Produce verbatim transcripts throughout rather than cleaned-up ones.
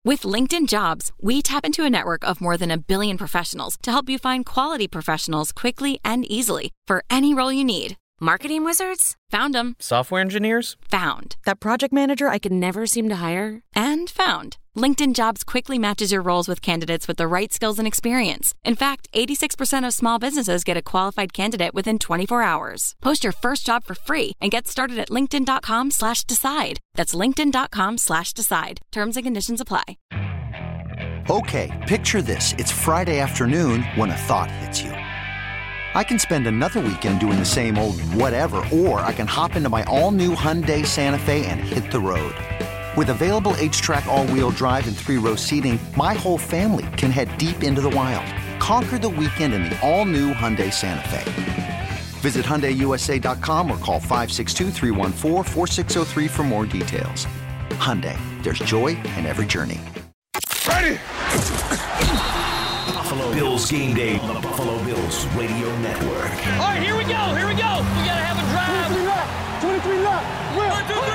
With LinkedIn Jobs, we tap into a network of more than a billion professionals to help you find quality professionals quickly and easily for any role you need. Marketing wizards? Found them. Software engineers? Found. That project manager I could never seem to hire? And found. LinkedIn Jobs quickly matches your roles with candidates with the right skills and experience. In fact, eighty-six percent of small businesses get a qualified candidate within twenty-four hours. Post your first job for free and get started at linkedin.com slash decide. That's linkedin.com slash decide. Terms and conditions apply. Okay, picture this. It's Friday afternoon when a thought hits you. I can spend another weekend doing the same old whatever, or I can hop into my all-new Hyundai Santa Fe and hit the road. With available H-Track all-wheel drive and three-row seating, my whole family can head deep into the wild. Conquer the weekend in the all-new Hyundai Santa Fe. Visit Hyundai U S A dot com or call five six two, three one four, four six zero three for more details. Hyundai, there's joy in every journey. Ready! Buffalo Bills game day on the Buffalo Bills Radio Network. All right, here we go, here we go. We got to have a drive. twenty-three left, twenty-three left. One, two,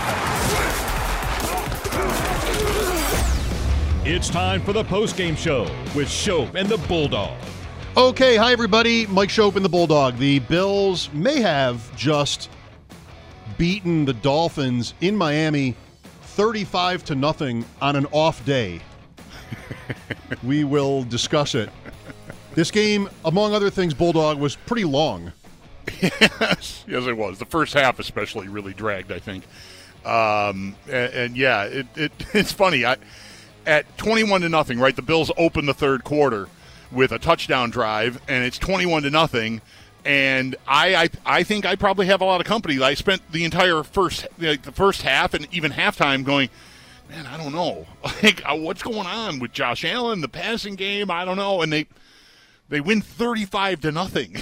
three. It's time for the post-game show with Shope and the Bulldog. Okay, hi everybody. Mike Shope and the Bulldog. The Bills may have just beaten the Dolphins in Miami thirty-five to nothing on an off day. We will discuss it. This game, among other things, Bulldog, was pretty long. Yes, yes, it was. The first half especially really dragged, I think. Um, and, and yeah, it, it it's funny. I, at twenty-one to nothing, right? The Bills open the third quarter with a touchdown drive, and it's twenty-one to nothing. And I, I, I think I probably have a lot of company. I spent the entire first, like the first half, and even halftime going, man, I don't know, like what's going on with Josh Allen, the passing game. I don't know, and they they win thirty-five to nothing.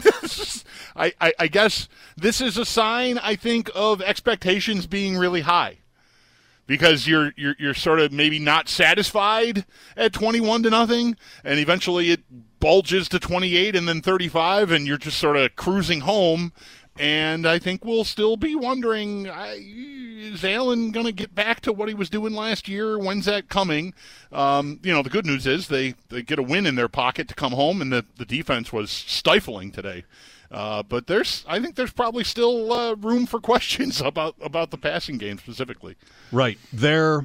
I, I, I guess this is a sign, I think, of expectations being really high. Because you're you're you're sort of maybe not satisfied at twenty-one to nothing, and eventually it bulges to twenty-eight and then thirty-five, and you're just sort of cruising home. And I think we'll still be wondering, is Allen going to get back to what he was doing last year? When's that coming? Um, you know, the good news is they, they get a win in their pocket to come home, and the, the defense was stifling today. Uh, but there's, I think there's probably still uh, room for questions about, about the passing game specifically. Right. Their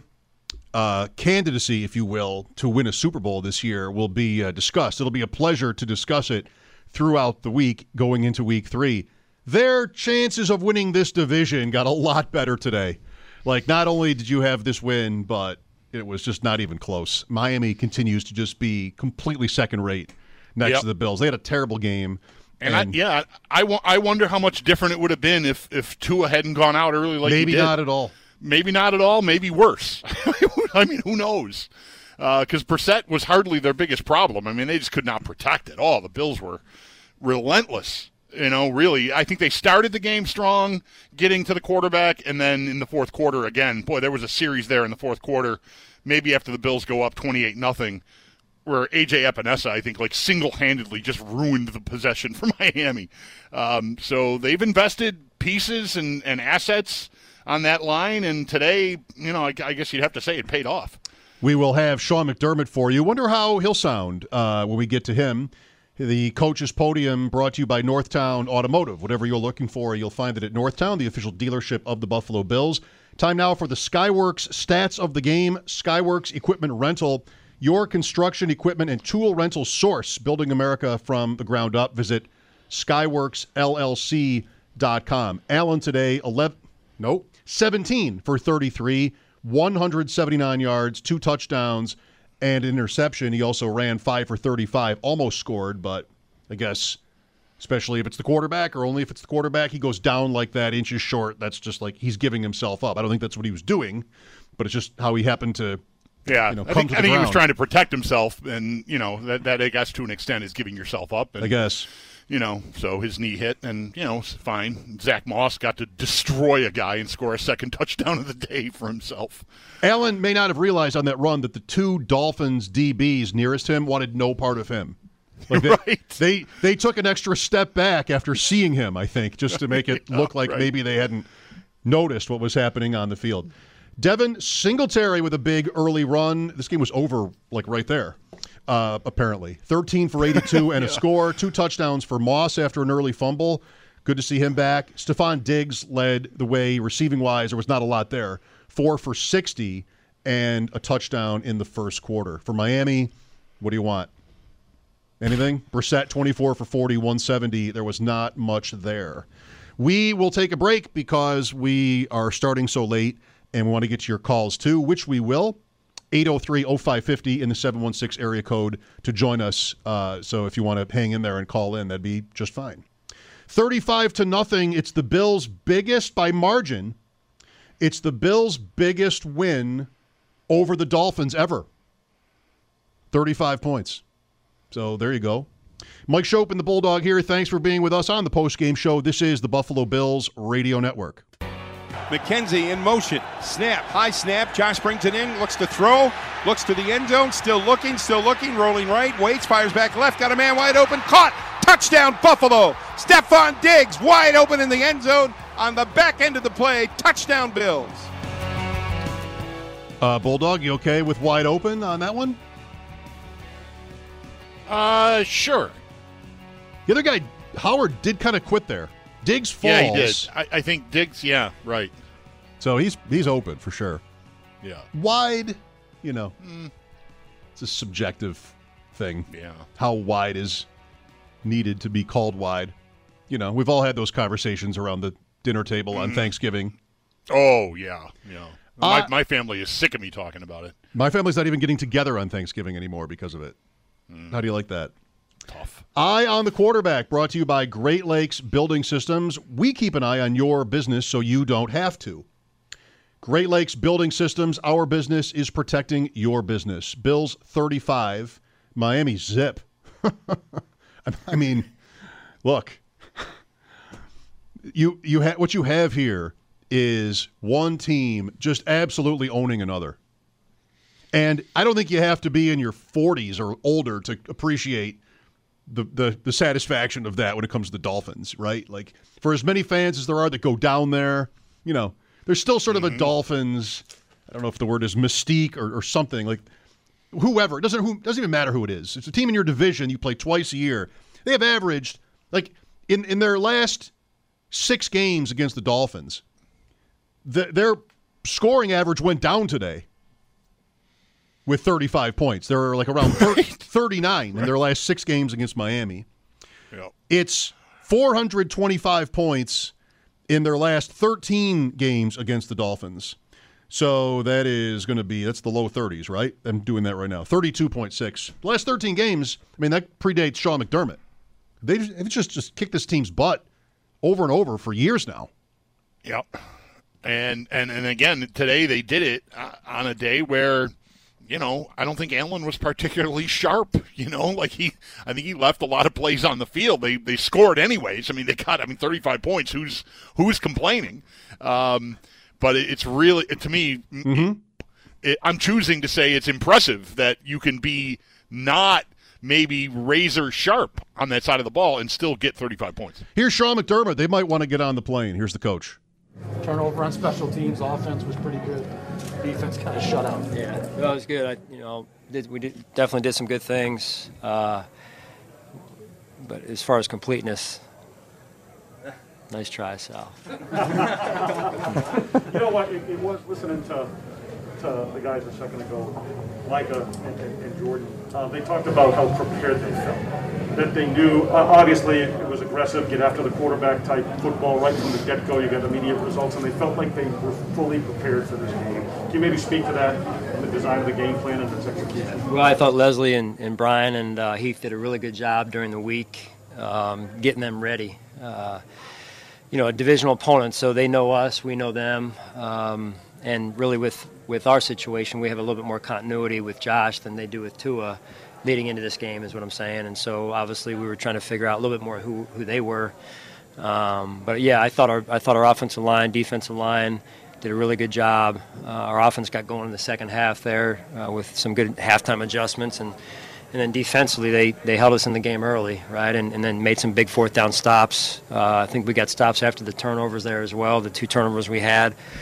uh, candidacy, if you will, to win a Super Bowl this year will be uh, discussed. It'll be a pleasure to discuss it throughout the week going into week three. Their chances of winning this division got a lot better today. Like, not only did you have this win, but it was just not even close. Miami continues to just be completely second-rate next Yep. to the Bills. They had a terrible game. And, And I, yeah, I, w- I wonder how much different it would have been if, if Tua hadn't gone out early like maybe he did. not at all. Maybe not at all. Maybe worse. I mean, who knows? Because uh, Brissett was hardly their biggest problem. I mean, they just could not protect at all. The Bills were relentless. You know, really, I think they started the game strong, getting to the quarterback, and then in the fourth quarter again, boy, there was a series there in the fourth quarter, maybe after the Bills go up twenty-eight nothing, where A J Epinesa, I think, like single-handedly just ruined the possession for Miami. Um, so they've invested pieces and, and assets on that line, and today, you know, I, I guess you'd have to say it paid off. We will have Sean McDermott for you. Wonder how he'll sound uh, when we get to him. The Coach's Podium brought to you by Northtown Automotive. Whatever you're looking for, you'll find it at Northtown, the official dealership of the Buffalo Bills. Time now for the Skyworks Stats of the Game. Skyworks Equipment Rental, your construction equipment and tool rental source, building America from the ground up. Visit skyworks L L C dot com. Allen today, eleven, no, seventeen for thirty-three, one hundred seventy-nine yards, two touchdowns, and interception. He also ran five for thirty-five, almost scored, but I guess, especially if it's the quarterback or only if it's the quarterback, he goes down like that, inches short. That's just like he's giving himself up. I don't think that's what he was doing, but it's just how he happened to, yeah, you know, I come think, to the I think ground. he was trying to protect himself, and, you know, that, that I guess to an extent is giving yourself up. And, I guess. You know, so his knee hit, and, you know, it's fine. Zach Moss got to destroy a guy and score a second touchdown of the day for himself. Allen may not have realized on that run that the two Dolphins D Bs nearest him wanted no part of him. Like they, right. They they took an extra step back after seeing him, I think, just to make it Yeah, look like right. maybe they hadn't noticed what was happening on the field. Devin Singletary with a big early run. This game was over, like, right there, uh, apparently. thirteen for eighty-two and yeah. a score. Two touchdowns for Moss after an early fumble. Good to see him back. Stephon Diggs led the way receiving-wise. There was not a lot there. Four for sixty and a touchdown in the first quarter. For Miami, what do you want? Anything? Brissett, twenty-four for forty, one seventy. There was not much there. We will take a break because we are starting so late, and we want to get to your calls too, which we will. eight oh three oh five five oh in the seven one six area code to join us. Uh, so if you want to hang in there and call in, that'd be just fine. thirty-five to nothing. It's the Bills' biggest by margin. It's the Bills' biggest win over the Dolphins ever. thirty-five points. So there you go. Mike Schopp and the Bulldog here. Thanks for being with us on the postgame show. This is the Buffalo Bills Radio Network. McKenzie in motion. Snap. High snap. Josh brings it in. Looks to throw. Looks to the end zone. Still looking. Still looking. Rolling right. Waits. Fires back left. Got a man wide open. Caught. Touchdown Buffalo. Stephon Diggs wide open in the end zone on the back end of the play. Touchdown Bills. Uh, Bulldog, you okay with wide open on that one? Uh, sure. The other guy, Howard, did kind of quit there. Diggs falls. Yeah, he did. I, I think Diggs, yeah, right. So he's he's open for sure. Yeah. Wide, you know, mm. it's a subjective thing. Yeah. How wide is needed to be called wide. You know, we've all had those conversations around the dinner table mm. on Thanksgiving. Oh, yeah, yeah. My, uh, my family is sick of me talking about it. My family's not even getting together on Thanksgiving anymore because of it. Mm. How do you like that? Tough. Eye on the Quarterback, brought to you by Great Lakes Building Systems. We keep an eye on your business so you don't have to. Great Lakes Building Systems, our business is protecting your business. Bills thirty-five, Miami zip. I mean, look, you you ha- what you have here is one team just absolutely owning another. And I don't think you have to be in your forties or older to appreciate the, the the satisfaction of that when it comes to the Dolphins, right? Like, for as many fans as there are that go down there, you know, there's still sort of mm-hmm. a Dolphins, I don't know if the word is mystique or, or something, like whoever. It doesn't, who, doesn't even matter who it is. It's a team in your division you play twice a year. They have averaged, like, in, in their last six games against the Dolphins, the, their scoring average went down today. With thirty-five points. They're like around thirty, thirty-nine right. in their last six games against Miami. Yep. It's four hundred twenty-five points in their last thirteen games against the Dolphins. So that is going to be, that's the low thirties, right? I'm doing that right now. thirty-two point six. The last thirteen games, I mean, that predates Sean McDermott. They just, they've just, just kicked this team's butt over and over for years now. Yep. And, and, and again, today they did it on a day where, you know, I don't think Allen was particularly sharp, you know, like he, I think he left a lot of plays on the field. They they scored anyways. I mean, they got, I mean, thirty-five points. Who's, who's complaining? Um, but it, it's really, it, to me, mm-hmm. it, I'm choosing to say it's impressive that you can be not maybe razor sharp on that side of the ball and still get thirty-five points. Here's Sean McDermott. They might want to get on the plane. Here's the coach. Turnover on special teams. Offense was pretty good. Defense kind of shut out. Yeah, no, it was good. I, you know, did, we did, definitely did some good things. Uh, but as far as completeness, nice try, Sal. You know what? It, it was listening to to the guys a second ago, Micah and, and, and Jordan. Uh, they talked about how prepared they felt. That they knew, uh, obviously, it was aggressive, get after the quarterback type football right from the get-go. You got immediate results, and they felt like they were fully prepared for this game. Can you maybe speak to that and the design of the game plan and its execution? Well, I thought Leslie and, and Brian and uh, Heath did a really good job during the week um, getting them ready. Uh, you know, a divisional opponent, so they know us, we know them. Um, and really with, with our situation, we have a little bit more continuity with Josh than they do with Tua leading into this game is what I'm saying. And so obviously we were trying to figure out a little bit more who, who they were. Um, but, yeah, I thought our I thought our offensive line, defensive line did a really good job. Uh, our offense got going in the second half there uh, with some good halftime adjustments. And, and then defensively they, they held us in the game early, right, and, and then made some big fourth down stops. Uh, I think we got stops after the turnovers there as well, the two turnovers we had.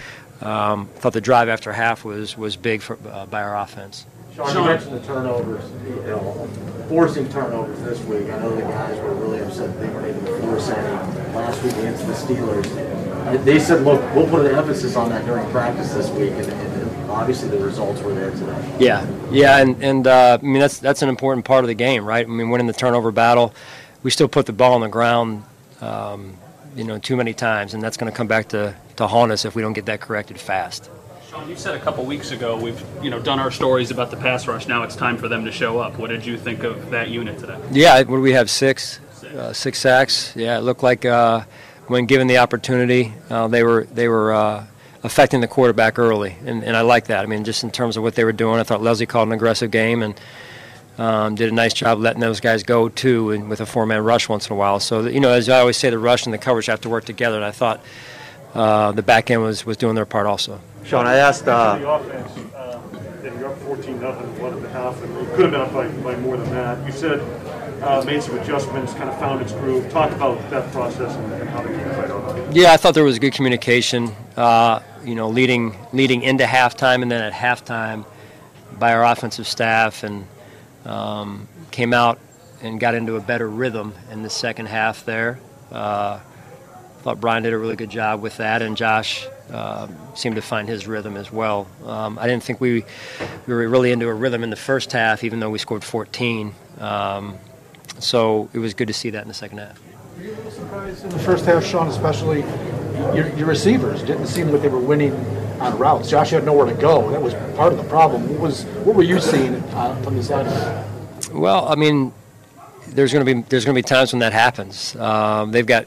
um, I thought the drive after half was was big for, uh, by our offense. Sean, you mentioned the turnovers, you know, forcing turnovers this week. I know the guys were really upset that they weren't able to force any last week against the Steelers. They said, look, we'll put an emphasis on that during practice this week, and, and obviously the results were there today. Yeah, yeah, and, and uh, I mean, that's that's an important part of the game, right? I mean, winning the turnover battle, we still put the ball on the ground, um, you know, too many times, and that's going to come back to, to haunt us if we don't get that corrected fast. Sean, you said a couple weeks ago we've you know done our stories about the pass rush. Now it's time for them to show up. What did you think of that unit today? Yeah, what do we have, six? Six, uh, six sacks. Yeah, it looked like uh, when given the opportunity, uh, they were they were uh, affecting the quarterback early, and, and I like that. I mean, just in terms of what they were doing, I thought Leslie called an aggressive game and um, did a nice job letting those guys go too, and with a four-man rush once in a while. So you know, as I always say, the rush and the coverage have to work together, and I thought uh, the back end was was doing their part also. Sean, I asked. Uh, the offense, uh, you're up fourteen nothing, one and a half, and it could have been up by, by more than that. You said uh, made some adjustments, kind of found its groove. Talk about that process and, and how the game played out. Yeah, I thought there was good communication. Uh, you know, leading leading into halftime, and then at halftime by our offensive staff, and um, came out and got into a better rhythm in the second half there. Uh, thought Brian did a really good job with that, and Josh uh, seemed to find his rhythm as well. Um, I didn't think we, we were really into a rhythm in the first half, even though we scored fourteen. Um, so it was good to see that in the second half. Were you a little surprised in the first half, Sean, especially your, your receivers didn't seem like they were winning on routes? Josh had nowhere to go. That was part of the problem. What was what were you seeing uh, from the sideline? Well, I mean, there's going to be there's going to be times when that happens. Um, they've got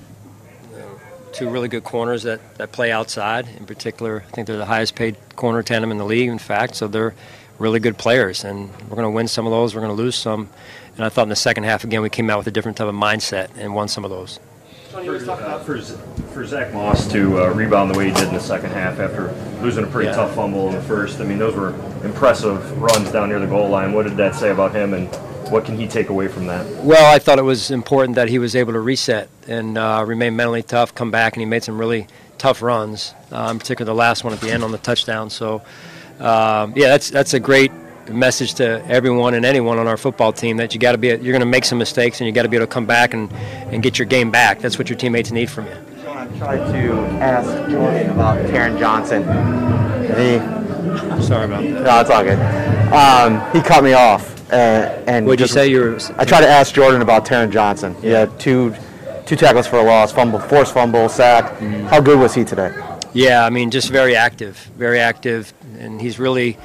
two really good corners that, that play outside. In particular, I think they're the highest paid corner tandem in the league, in fact, so they're really good players, and we're going to win some of those, we're going to lose some. And I thought in the second half, again, we came out with a different type of mindset and won some of those. For, uh, for, for Zach Moss to uh, rebound the way he did in the second half after losing a pretty yeah. tough fumble in the first, I mean, those were impressive runs down near the goal line. What did that say about him, and what can he take away from that? Well, I thought it was important that he was able to reset and uh, remain mentally tough, come back, and he made some really tough runs, uh, in particular the last one at the end on the touchdown. So, um, yeah, that's that's a great message to everyone and anyone on our football team that you got to be you're going to make some mistakes, and you got to be able to come back and, and get your game back. That's what your teammates need from you. Sean, I tried to ask Jordan about Taron Johnson. He, I'm sorry about that. No, it's all good. Um, he cut me off. Uh, and what did you say? You were. I tried to ask Jordan about Taron Johnson. He had two, two tackles for a loss, fumble, forced fumble, sack. Mm. How good was he today? Yeah, I mean, just very active, very active, and he's really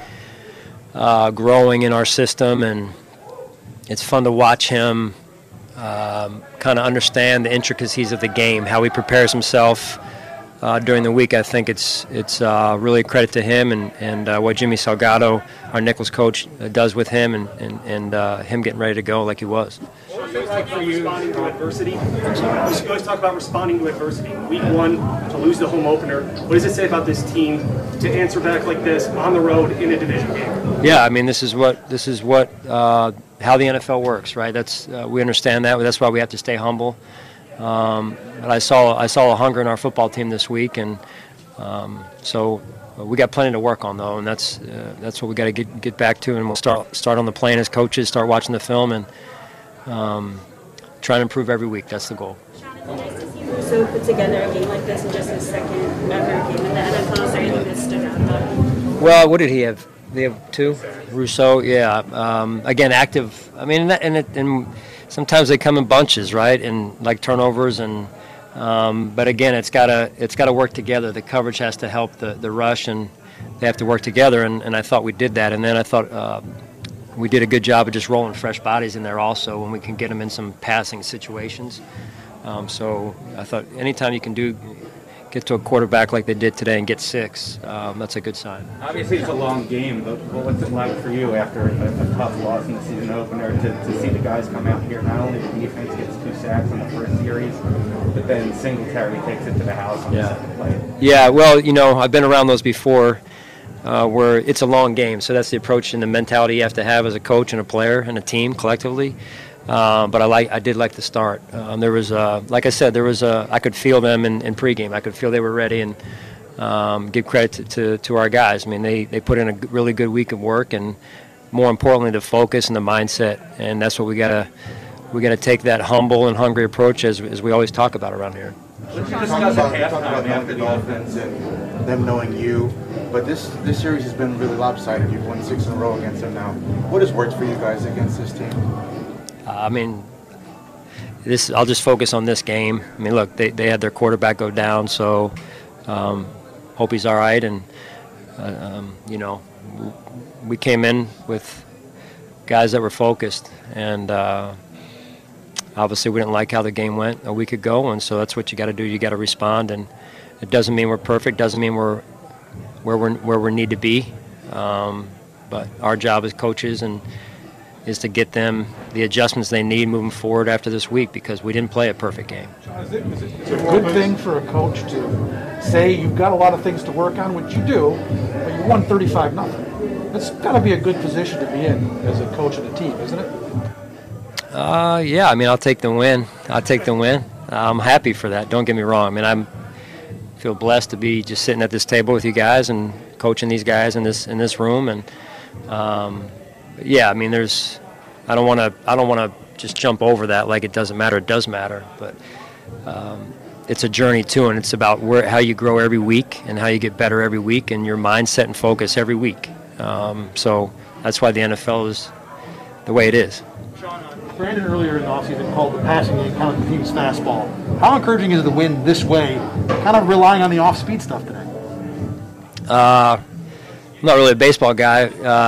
uh, growing in our system, and it's fun to watch him um, kind of understand the intricacies of the game, how he prepares himself uh, during the week. I think it's it's uh, really a credit to him and, and uh, what Jimmy Salgado, our Nichols coach, uh, does with him, and, and, and uh, him getting ready to go like he was. What does it like for you responding to adversity? You always talk about responding to adversity. Week one, to lose the home opener. What does it say about this team to answer back like this on the road in a division game? Yeah, I mean, this is what this is what uh, how the N F L works, right? That's uh, we understand that. That's why we have to stay humble. Um, but I saw I saw a hunger in our football team this week, and um, so we got plenty to work on, though, and that's uh, that's what we got to get get back to, and we'll start start on the plane as coaches, start watching the film, and um, try to improve every week. That's the goal. Sean, it's nice to see Russo put together a game like this in just his second ever game in the N F L. Is there anything that stood out about him? Well, what did he have? They have two. Russo, yeah. Um, again, active. I mean, and, that, and, it, and sometimes they come in bunches, right? And like turnovers, and um, but again, it's gotta it's gotta work together. The coverage has to help the, the rush, and they have to work together. And, and I thought we did that. And then I thought uh, we did a good job of just rolling fresh bodies in there also, when we can get them in some passing situations. Um, so I thought anytime you can do. Get to a quarterback like they did today and get six, um, that's a good sign. Obviously, it's a long game, but what's it like for you after a, a tough loss in the season opener to, to see the guys come out here? Not only the defense gets two sacks on the first series, but then Singletary takes it to the house on yeah. the second play. Yeah, well, you know, I've been around those before uh, where it's a long game, so that's the approach and the mentality you have to have as a coach and a player and a team collectively. Uh, but I like I did like the start. Um, there was, uh, like I said, there was a, I could feel them in, in pregame. I could feel they were ready, and um, give credit to, to, to our guys. I mean, they, they put in a really good week of work, and more importantly, the focus and the mindset. And that's what we gotta we gotta take that humble and hungry approach as as we always talk about around here. Let's discuss about, talk about the Dolphins and them knowing you, but this this series has been really lopsided. You've won six in a row against them now. What has worked for you guys against this team? Uh, I mean, this I'll just focus on this game. I mean, look, they, they had their quarterback go down, so um, hope he's all right. And, uh, um, you know, we came in with guys that were focused, and uh, obviously we didn't like how the game went a week ago, and so that's what you got to do. You got to respond, and it doesn't mean we're perfect, doesn't mean we're where we're where we need to be, um, but our job as coaches and is to get them the adjustments they need moving forward after this week, because we didn't play a perfect game. Is it, is it, is it a good thing for a coach to say you've got a lot of things to work on, which you do, but you won thirty-five nothing? That's got to be a good position to be in as a coach of the team, isn't it? Uh, yeah, I mean, I'll take the win. I'll take the win. I'm happy for that. Don't get me wrong. I mean, I'm feel blessed to be just sitting at this table with you guys and coaching these guys in this in this room. And um, yeah, I mean, there's. I don't want to. I don't want to just jump over that like it doesn't matter. It does matter, but um, it's a journey too, and it's about where how you grow every week and how you get better every week, and your mindset and focus every week. Um, so that's why the N F L is the way it is. Brandon earlier in the offseason called the passing game kind of the team's fastball. How encouraging is it to win this way, kind of relying on the off-speed stuff today? Uh, I'm not really a baseball guy.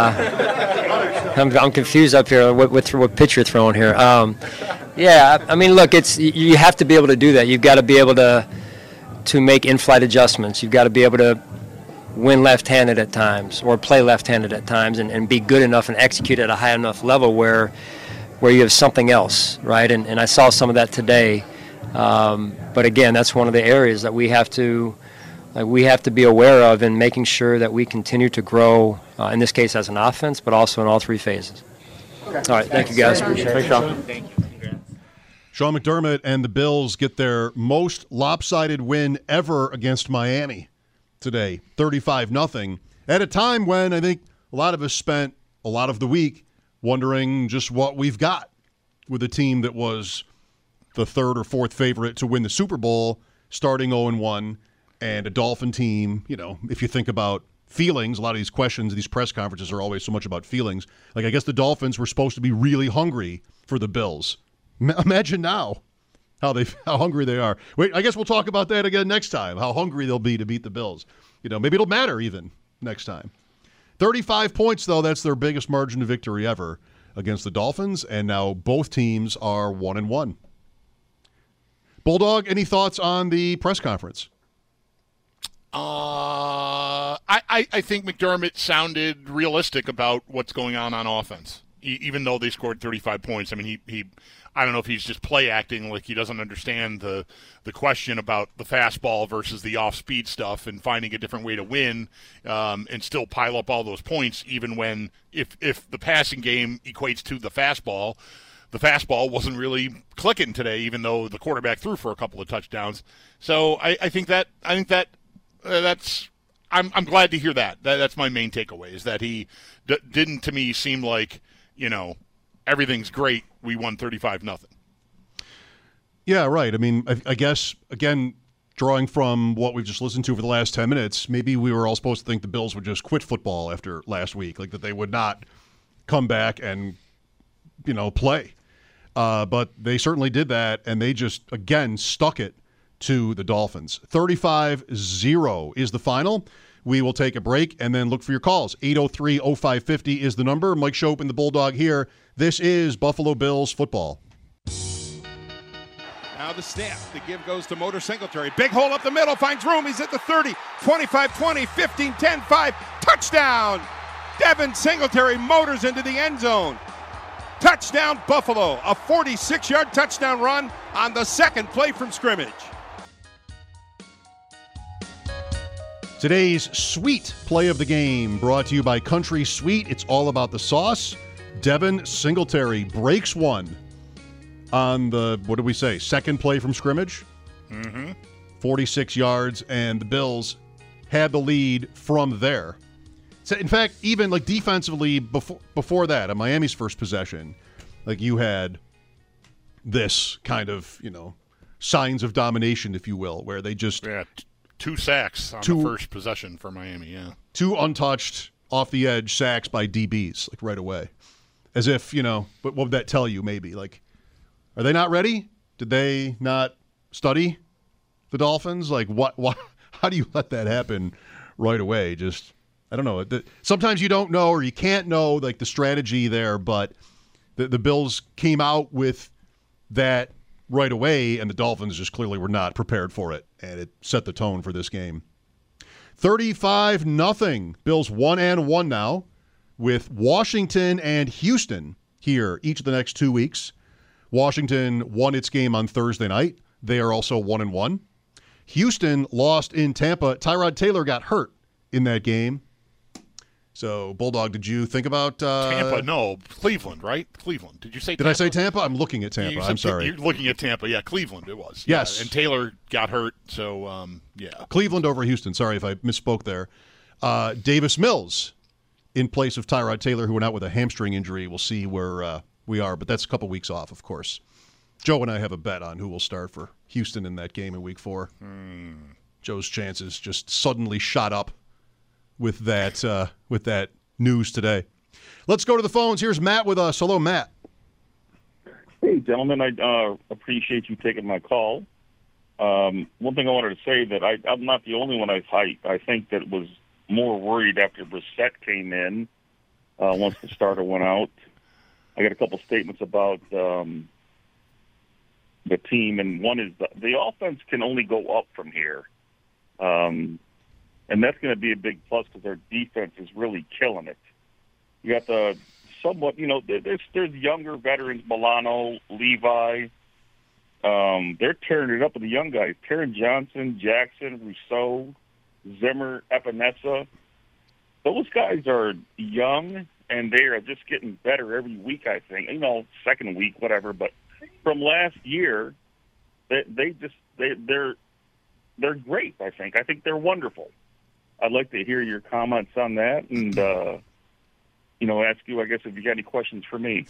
Uh, I'm, I'm confused up here with, with what pitch you're throwing here. Um, yeah, I mean, look, it's you have to be able to do that. You've got to be able to to make in-flight adjustments. You've got to be able to win left-handed at times or play left-handed at times and, and be good enough and execute at a high enough level where where you have something else, right? And, and I saw some of that today. Um, but again, that's one of the areas that we have to like, we have to be aware of in making sure that we continue to grow, uh, in this case as an offense, but also in all three phases. Okay. All right, thank you guys. Thanks, Sean. Thank you. Sean McDermott and the Bills get their most lopsided win ever against Miami today, thirty-five nothing, at a time when I think a lot of us spent a lot of the week wondering just what we've got with a team that was the third or fourth favorite to win the Super Bowl, starting oh and one, and a Dolphin team, you know, if you think about feelings, a lot of these questions, these press conferences are always so much about feelings. Like, I guess the Dolphins were supposed to be really hungry for the Bills. Imagine now how they how hungry they are. Wait, I guess we'll talk about that again next time, how hungry they'll be to beat the Bills. You know, maybe it'll matter even next time. thirty-five points, though, that's their biggest margin of victory ever against the Dolphins, and now both teams are one and one. Bulldog, any thoughts on the press conference? Uh, I, I, I think McDermott sounded realistic about what's going on on offense, e- even though they scored thirty-five points. I mean, he, he I don't know if he's just play acting, like he doesn't understand the the question about the fastball versus the off-speed stuff and finding a different way to win um, and still pile up all those points, even when if if the passing game equates to the fastball, the fastball wasn't really clicking today, even though the quarterback threw for a couple of touchdowns. So I, I think that I think that uh, that's I'm I'm glad to hear that. that. That's my main takeaway, is that he d- didn't to me seem like, you know, everything's great, we won thirty-five nothing. Yeah, right. I mean, I, I guess, again, drawing from what we've just listened to for the last ten minutes, maybe we were all supposed to think the Bills would just quit football after last week, like that they would not come back and, you know, play. Uh, but they certainly did that, and they just, again, stuck it to the Dolphins. thirty-five zero is the final. We will take a break and then look for your calls. eight oh three oh five five oh is the number. Mike Schopp and the Bulldog here. This is Buffalo Bills football. Now the snap. The give goes to Motor Singletary. Big hole up the middle. Finds room. He's at the thirty. twenty-five twenty. fifteen ten five. Touchdown! Devin Singletary motors into the end zone. Touchdown Buffalo. A forty-six-yard touchdown run on the second play from scrimmage. Today's sweet play of the game brought to you by Country Sweet. It's all about the sauce. Devin Singletary breaks one on the, what did we say, second play from scrimmage? Mm-hmm. forty-six yards, and the Bills had the lead from there. So in fact, even like defensively before before that, on Miami's first possession, like you had this kind of, you know, signs of domination, if you will, where they just yeah, t- two sacks on two, the first possession for Miami. Yeah, two untouched off the edge sacks by D Bs like right away, as if, you know. But what would that tell you? Maybe like, are they not ready? Did they not study the Dolphins? Like what? What? How do you let that happen right away? Just. I don't know. Sometimes you don't know or you can't know like the strategy there, but the, the Bills came out with that right away, and the Dolphins just clearly were not prepared for it, and it set the tone for this game. thirty-five nothing. Bills one and one now with Washington and Houston here each of the next two weeks. Washington won its game on Thursday night. They are also one and one. Houston lost in Tampa. Tyrod Taylor got hurt in that game. So, Bulldog, did you think about uh, Tampa? No, Cleveland, right? Cleveland. Did you say? Did Tampa? I say Tampa? I'm looking at Tampa. You I'm sorry. You're looking at Tampa. Yeah, Cleveland. It was. Yes, yeah. And Taylor got hurt. So, um, yeah. Cleveland over Houston. Sorry if I misspoke there. Uh, Davis Mills in place of Tyrod Taylor, who went out with a hamstring injury. We'll see where uh, we are, but that's a couple weeks off, of course. Joe and I have a bet on who will start for Houston in that game in Week Four. Hmm. Joe's chances just suddenly shot up with that uh, with that. news today. Let's go to the phones. Here's Matt with us. Hello, Matt. Hey, gentlemen. I uh, appreciate you taking my call. Um, one thing I wanted to say that I, I'm not the only one I I, I think that was more worried after Brissett came in uh, once the starter went out. I got a couple statements about um, the team, and one is the, the offense can only go up from here. Um And that's going to be a big plus because their defense is really killing it. You got the somewhat, you know, there's there's younger veterans, Milano, Levi. Um, they're tearing it up with the young guys. Taron Johnson, Jackson, Rousseau, Zimmer, Epinesa. Those guys are young, and they are just getting better every week, I think. You know, second week, whatever. But from last year, they, they just, they, they're, they're great, I think. I think they're wonderful. I'd like to hear your comments on that and, uh, you know, ask you, I guess, if you got any questions for me.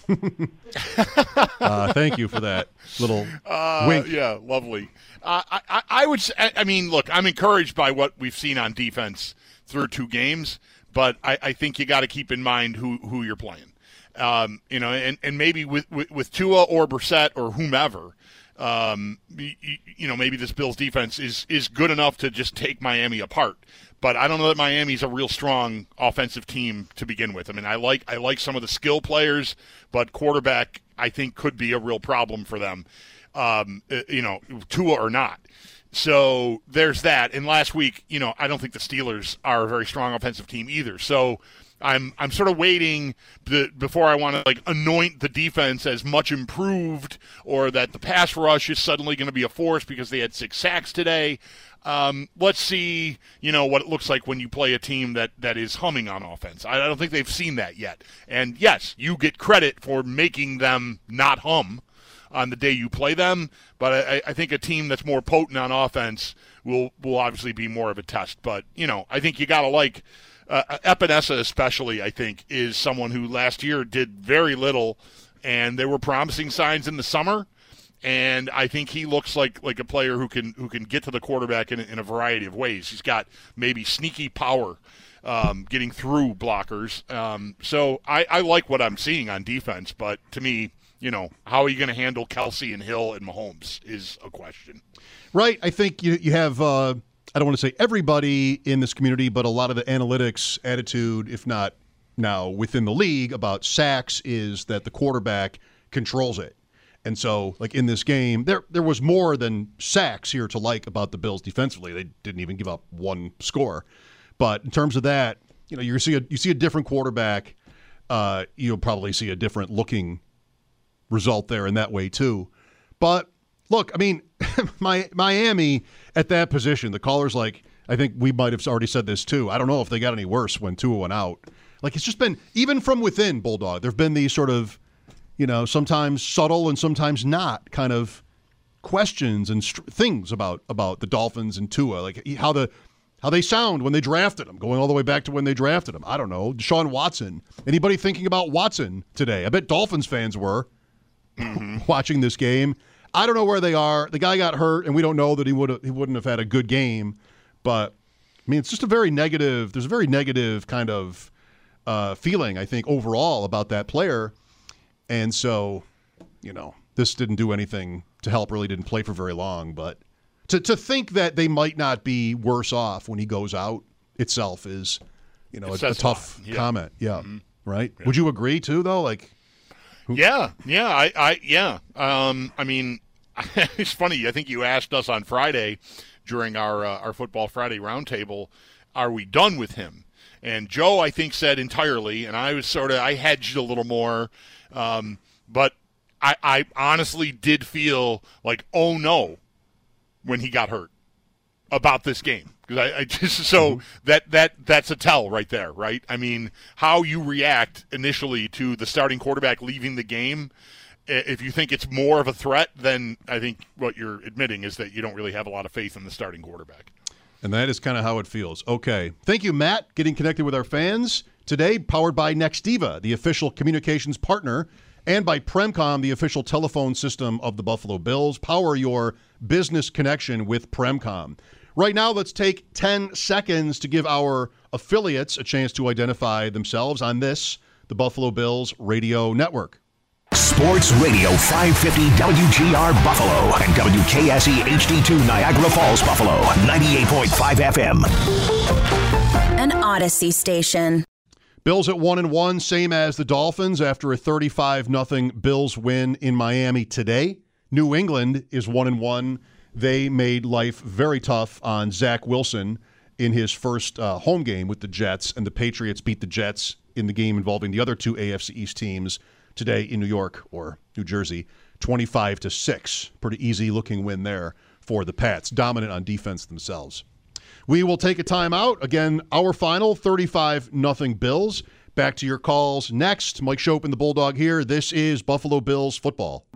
uh, thank you for that little uh, wink. Yeah, lovely. Uh, I, I, I would say, I mean, look, I'm encouraged by what we've seen on defense through two games, but I, I think you got to keep in mind who, who you're playing. Um, you know, and, and maybe with, with, with Tua or Brissett or whomever, um, you, you know, maybe this Bills defense is, is good enough to just take Miami apart. But I don't know that Miami's a real strong offensive team to begin with. I mean, I like I like some of the skill players, but quarterback I think could be a real problem for them, um, you know, Tua or not. So there's that. And last week, you know, I don't think the Steelers are a very strong offensive team either. So I'm I'm sort of waiting the, before I want to like anoint the defense as much improved or that the pass rush is suddenly going to be a force because they had six sacks today. Um, let's see, you know, what it looks like when you play a team that, that is humming on offense. I don't think they've seen that yet. And, yes, you get credit for making them not hum on the day you play them, but I, I think a team that's more potent on offense will, will obviously be more of a test. But, you know, I think you got to like uh, Epinesa especially, I think, is someone who last year did very little, and there were promising signs in the summer. And I think he looks like, like a player who can who can get to the quarterback in, in a variety of ways. He's got maybe sneaky power um, getting through blockers. Um, so I, I like what I'm seeing on defense. But to me, you know, how are you going to handle Kelsey and Hill and Mahomes is a question. Right. I think you, you have, uh, I don't want to say everybody in this community, but a lot of the analytics attitude, if not now within the league, about sacks is that the quarterback controls it. And so, like, in this game, there there was more than sacks here to like about the Bills defensively. They didn't even give up one score. But in terms of that, you know, you see a you see a different quarterback. Uh, you'll probably see a different looking result there in that way too. But look, I mean, my Miami at that position, the caller's like, I think we might have already said this too. I don't know if they got any worse when Tua went out. Like, it's just been, even from within, Bulldog, there have been these sort of, you know, sometimes subtle and sometimes not kind of questions and st- things about about the Dolphins and Tua, like how the how they sound when they drafted him, going all the way back to when they drafted him. I don't know. Deshaun Watson. Anybody thinking about Watson today? I bet Dolphins fans were mm-hmm. watching this game. I don't know where they are. The guy got hurt, and we don't know that he would he wouldn't have had a good game. But, I mean, it's just a very negative – there's a very negative kind of uh, feeling, I think, overall about that player. And so, you know, this didn't do anything to help, really didn't play for very long. But to to think that they might not be worse off when he goes out itself is, you know, a, a tough yeah. comment. Yeah, mm-hmm. right? Yeah. Would you agree, too, though? Like, who- Yeah, yeah, I, I yeah. Um, I mean, it's funny. I think you asked us on Friday during our uh, our Football Friday roundtable, are we done with him? And Joe, I think, said entirely, and I was sort of, I hedged a little more, um, but I, I honestly did feel like, oh no, when he got hurt about this game. Because I, I just so mm-hmm. that that that's a tell right there, right? I mean, how you react initially to the starting quarterback leaving the game. If you think it's more of a threat, then I think what you're admitting is that you don't really have a lot of faith in the starting quarterback. And that is kind of how it feels. Okay. Thank you, Matt, getting connected with our fans today, powered by Nextiva, the official communications partner, and by Premcom, the official telephone system of the Buffalo Bills. Power your business connection with Premcom. Right now, let's take ten seconds to give our affiliates a chance to identify themselves on this, the Buffalo Bills Radio Network. Sports Radio five fifty W G R Buffalo and W K S E H D two Niagara Falls, Buffalo, ninety-eight point five F M. An Odyssey station. Bills at one and one, same as the Dolphins after a thirty-five nothing Bills win in Miami today. New England is one and one. They made life very tough on Zach Wilson in his first uh, home game with the Jets, and the Patriots beat the Jets in the game involving the other two A F C East teams today in New York or New Jersey, twenty-five to six. Pretty easy-looking win there for the Pats, dominant on defense themselves. We will take a timeout. Again, our final, thirty-five nothing Bills. Back to your calls next. Mike Schopp and the Bulldog here. This is Buffalo Bills football.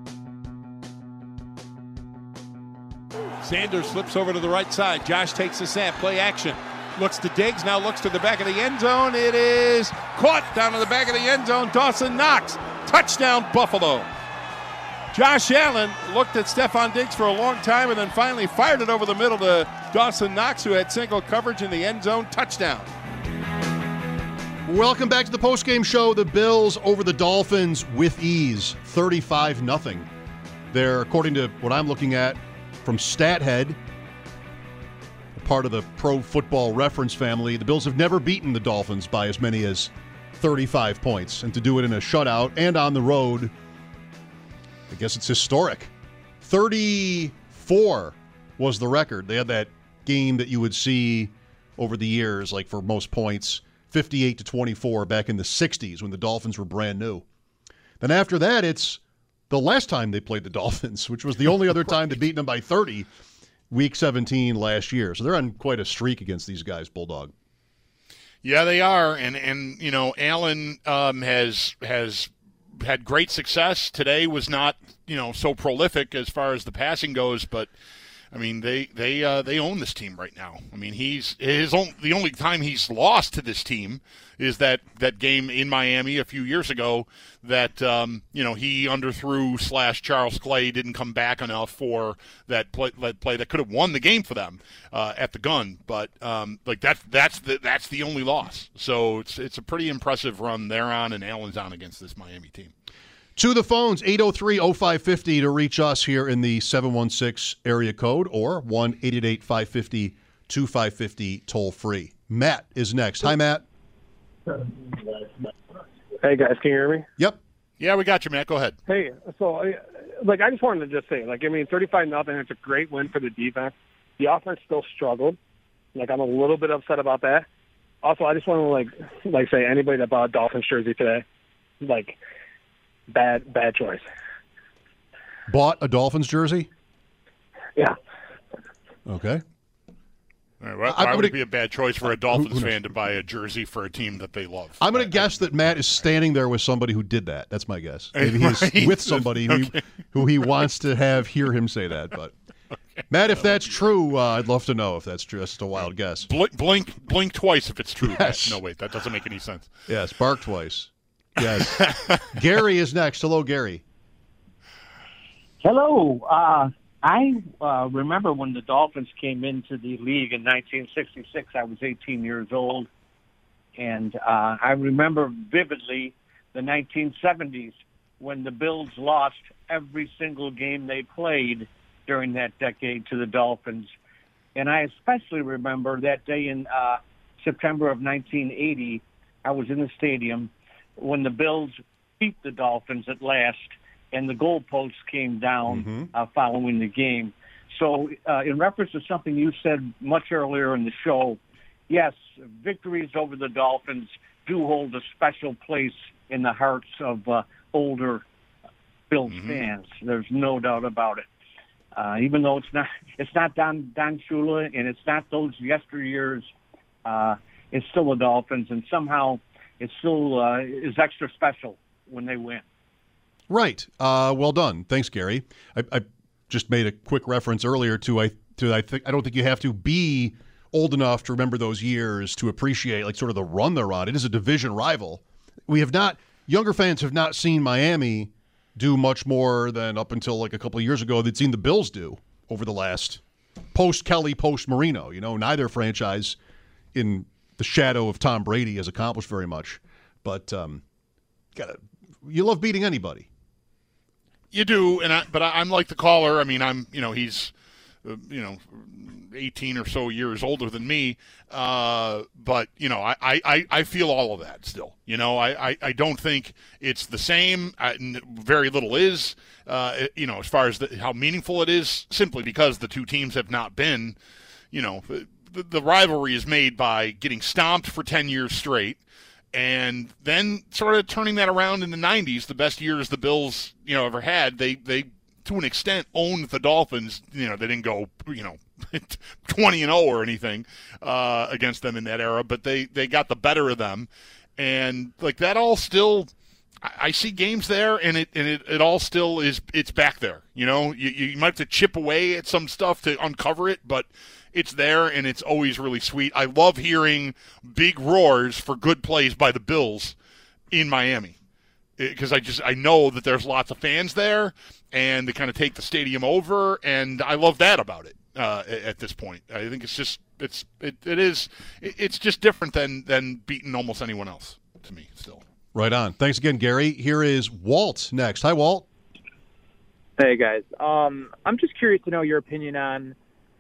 Sanders slips over to the right side. Josh takes the snap. Play action. Looks to Diggs. Now looks to the back of the end zone. It is caught down to the back of the end zone. Dawson Knox. Touchdown, Buffalo. Josh Allen looked at Stephon Diggs for a long time and then finally fired it over the middle to Dawson Knox, who had single coverage in the end zone. Touchdown. Welcome back to the postgame show. The Bills over the Dolphins with ease, thirty-five nothing. They're, according to what I'm looking at from StatHead, part of the Pro Football Reference family, the Bills have never beaten the Dolphins by as many as thirty-five points. And to do it in a shutout and on the road, I guess it's historic. thirty-four was the record. They had that game that you would see over the years, like for most points, fifty-eight to twenty-four back in the sixties when the Dolphins were brand new. Then after that, it's the last time they played the Dolphins, which was the only other time they'd beaten them by thirty, week seventeen last year. So they're on quite a streak against these guys, Bulldog. Yeah, they are, and and you know, Allen um, has has had great success. Today was not you know so prolific as far as the passing goes, but I mean they they uh, they own this team right now. I mean he's his own, the only time he's lost to this team is that, that game in Miami a few years ago that um, you know he underthrew slash Charles Clay didn't come back enough for that play that, play that could have won the game for them uh, at the gun. But um, like that that's the that's the only loss. So it's it's a pretty impressive run they're on and Allen's on against this Miami team. To the phones, eight oh three oh five five oh to reach us here in the seven one six area code or one eight eight eight five five zero two five five zero toll free. Matt is next. Hi, Matt. Hey, guys, can you hear me? Yep. Yeah, we got you, Matt. Go ahead. Hey, so, like, I just wanted to just say, like, I mean, thirty-five nothing, it's a great win for the defense. The offense still struggled. Like, I'm a little bit upset about that. Also, I just want to, like, like say anybody that bought a Dolphins jersey today, like, bad, bad choice. Bought a Dolphins jersey? Yeah. Okay. All right, well, why would gonna, it be a bad choice for a Dolphins who, who fan to buy a jersey for a team that they love? I'm going to guess that Matt is standing there with somebody who did that. That's my guess. Maybe he's right. with somebody who, okay. who he wants to have hear him say that. But Matt, if that's true, uh, I'd love to know if that's true. That's just a wild guess. Blink, blink, blink twice if it's true. Yes. No, wait, that doesn't make any sense. Yes, bark twice. Yes. Gary is next. Hello, Gary. Hello. Uh, I uh, remember when the Dolphins came into the league in nineteen sixty-six. I was eighteen years old. And uh, I remember vividly the nineteen seventies when the Bills lost every single game they played during that decade to the Dolphins. And I especially remember that day in uh, September of nineteen eighty, I was in the stadium when the Bills beat the Dolphins at last, and the goalposts came down Mm-hmm. uh, following the game. So uh, in reference to something you said much earlier in the show, yes, victories over the Dolphins do hold a special place in the hearts of uh, older Bills Mm-hmm. fans. There's no doubt about it. Uh, even though it's not, it's not Don Don Shula and it's not those yesteryears, uh, it's still the Dolphins, and somehow it still uh, is extra special when they win. Right. Uh, well done. Thanks, Gary. I, I just made a quick reference earlier to I to I think I don't think you have to be old enough to remember those years to appreciate like sort of the run they're on. It is a division rival. We have not younger fans have not seen Miami do much more than up until like a couple of years ago they'd seen the Bills do over the last post Kelly, post Marino. You know, neither franchise in the shadow of Tom Brady has accomplished very much. But um, gotta, you love beating anybody. You do, and I, but I, I'm like the caller. I mean, I'm, you know, he's, uh, you know, eighteen or so years older than me. Uh, but you know, I, I, I feel all of that still. You know, I, I, I don't think it's the same. I, n- very little is. Uh, you know, as far as the, how meaningful it is, simply because the two teams have not been. You know, the, the rivalry is made by getting stomped for ten years straight. And then sort of turning that around in the nineties, the best years the Bills, you know, ever had, they, they to an extent, owned the Dolphins. You know, they didn't go, you know, twenty and oh or anything uh, against them in that era, but they, they got the better of them. And, like, that all still – I see games there, and it and it, it all still is – it's back there. You know, you, you might have to chip away at some stuff to uncover it, but – it's there, and it's always really sweet. I love hearing big roars for good plays by the Bills in Miami because I just I know that there's lots of fans there, and they kind of take the stadium over, and I love that about it uh, at this point. I think it's just it's it, it is it's just different than than beating almost anyone else to me still. Right on. Thanks again, Gary. Here is Walt next. Hi, Walt. Hey guys, um, I'm just curious to know your opinion on.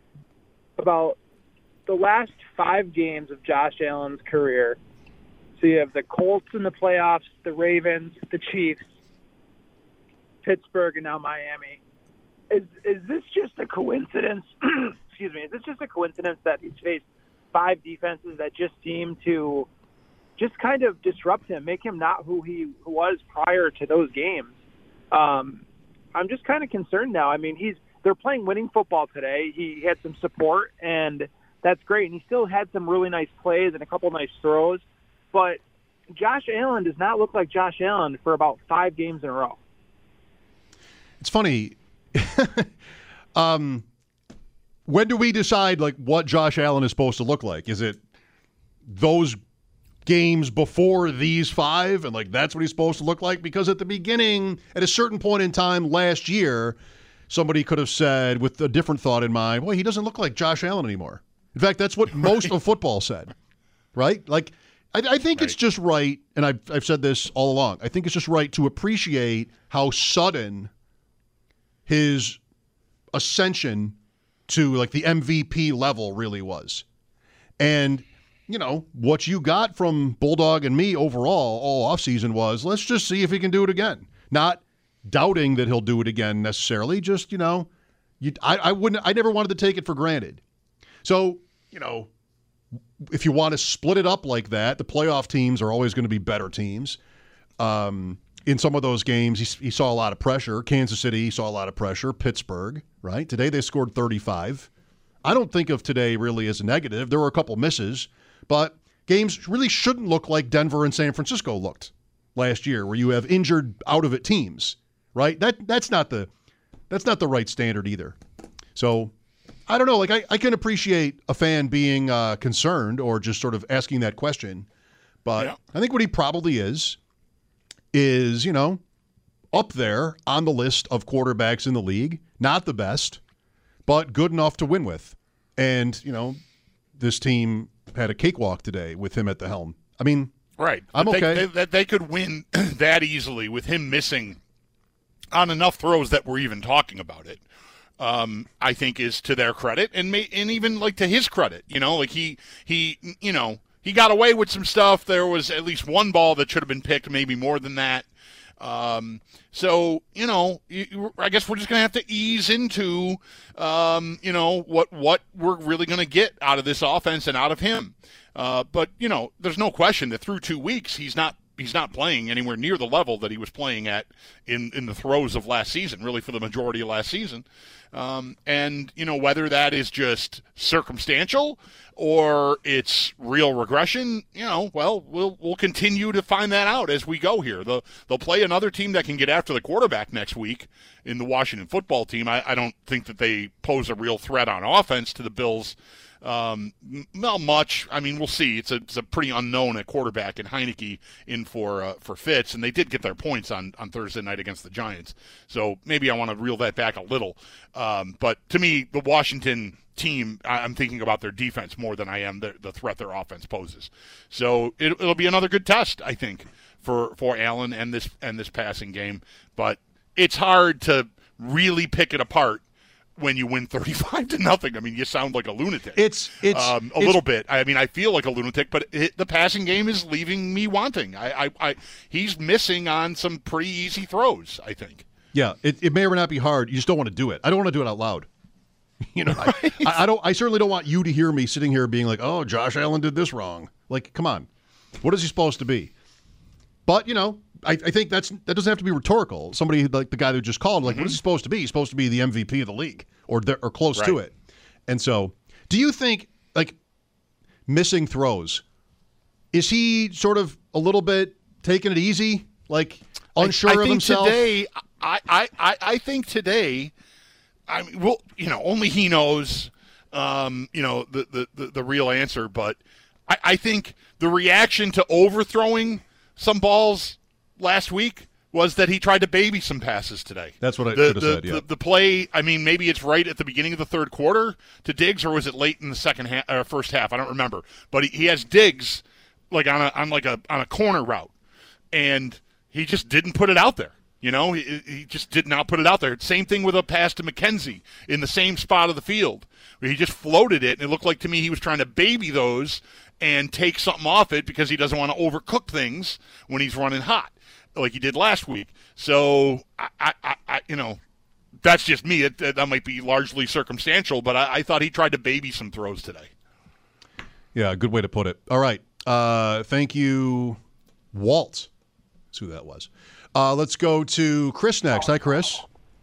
About the last five games of Josh Allen's career. So you have the Colts in the playoffs, the Ravens, the Chiefs, Pittsburgh, and now Miami. Is is this just a coincidence? Excuse me. Is this just a coincidence that he's faced five defenses that just seem to just kind of disrupt him, make him not who he was prior to those games? Um, I'm just kind of concerned now. I mean, he's They're playing winning football today. He had some support, and that's great. And he still had some really nice plays and a couple nice throws. But Josh Allen does not look like Josh Allen for about five games in a row. It's funny. um, when do we decide like what Josh Allen is supposed to look like? Is it those games before these five, and like that's what he's supposed to look like? Because at the beginning, at a certain point in time last year, somebody could have said, with a different thought in mind, well, he doesn't look like Josh Allen anymore. In fact, that's what most of football said, right? Like, I, I think right. It's just right, and I've, I've said this all along, I think it's just right to appreciate how sudden his ascension to, like, the M V P level really was. And, you know, what you got from Bulldog and me overall all offseason was, let's just see if he can do it again. Not doubting that he'll do it again necessarily, just, you know, you, I, I wouldn't, I never wanted to take it for granted. So, you know, if you want to split it up like that, the playoff teams are always going to be better teams. Um, in some of those games, he, he saw a lot of pressure. Kansas City saw a lot of pressure. Pittsburgh, right? Today they scored thirty-five. I don't think of today really as a negative. There were a couple misses, but games really shouldn't look like Denver and San Francisco looked last year, where you have injured, out-of-it teams. Right? That that's not the that's not the right standard either. So I don't know. Like, I, I can appreciate a fan being uh, concerned or just sort of asking that question. But yeah. I think what he probably is, is, you know, up there on the list of quarterbacks in the league. Not the best, but good enough to win with. And, you know, this team had a cakewalk today with him at the helm. I mean, right. I'm but okay. They, they, they could win that easily with him missing on enough throws that we're even talking about it. Um, I think is to their credit and may, and even like to his credit. You know, like he he you know he got away with some stuff. There was at least one ball that should have been picked, maybe more than that. Um, so, you know, I guess we're just going to have to ease into, um, you know, what, what we're really going to get out of this offense and out of him. Uh, but, you know, there's no question that through two weeks, he's not, he's not playing anywhere near the level that he was playing at in, in the throes of last season, really for the majority of last season. Um, and, you know, whether that is just circumstantial or it's real regression, you know, well, we'll we'll continue to find that out as we go here. They'll, they'll play another team that can get after the quarterback next week in the Washington football team. I, I don't think that they pose a real threat on offense to the Bills. Um, not much. I mean, we'll see. It's a it's a pretty unknown at quarterback, and Heineke in for uh, for Fitz, and they did get their points on, on Thursday night against the Giants. So maybe I want to reel that back a little. Um, but to me, the Washington team, I'm thinking about their defense more than I am the, the threat their offense poses. So it, it'll be another good test, I think, for for Allen and this and this passing game. But it's hard to really pick it apart when you win thirty-five to nothing. I mean, you sound like a lunatic. It's it's um, a it's, little bit. I mean, I feel like a lunatic, but it, the passing game is leaving me wanting. I, I, I, he's missing on some pretty easy throws, I think. Yeah, it, it may or may not be hard. You just don't want to do it. I don't want to do it out loud. You know, right? I, I don't. I certainly don't want you to hear me sitting here being like, "Oh, Josh Allen did this wrong." Like, come on, what is he supposed to be? But you know, I, I think that's that doesn't have to be rhetorical. Somebody like the guy who just called, like, mm-hmm. what is he supposed to be? He's supposed to be the M V P of the league, or or close right. to it. And so, do you think like missing throws? Is he sort of a little bit taking it easy, like unsure I, I of think himself? Today, I, I, I, I think today, I mean, well, you know, only he knows, um, you know, the, the, the, the real answer. But I, I think the reaction to overthrowing some balls last week was that he tried to baby some passes today. That's what I the, should have the, said, yeah. The, the play, I mean, maybe it's right at the beginning of the third quarter to Diggs, or was it late in the second half, or first half? I don't remember. But he, he has Diggs like on a on like a on a corner route, and he just didn't put it out there. You know, he, he just did not put it out there. Same thing with a pass to McKenzie in the same spot of the field, where he just floated it, and it looked like to me he was trying to baby those and take something off it because he doesn't want to overcook things when he's running hot, like he did last week. So, I, I, I you know, that's just me. It, that might be largely circumstantial, but I, I thought he tried to baby some throws today. Yeah, good way to put it. All right. Uh, thank you, Walt. That's who that was. Uh, let's go to Chris next. Hi, Chris.